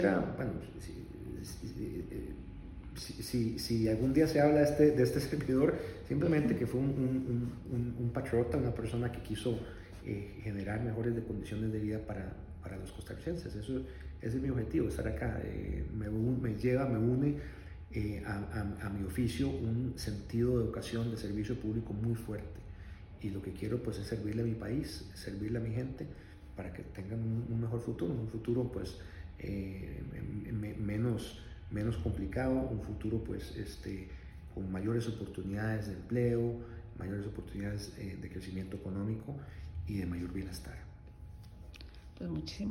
Bueno, si algún día se habla de este servidor, simplemente que fue un patriota, una persona que quiso generar mejores condiciones de vida para los costarricenses. Ese es mi objetivo, estar acá. Me une a mi oficio un sentido de educación, de servicio público muy fuerte. Y lo que quiero pues es servirle a mi país, servirle a mi gente para que tengan un mejor futuro, un futuro pues menos complicado, un futuro pues con mayores oportunidades de empleo, mayores oportunidades de crecimiento económico y de mayor bienestar. Pues muchísimas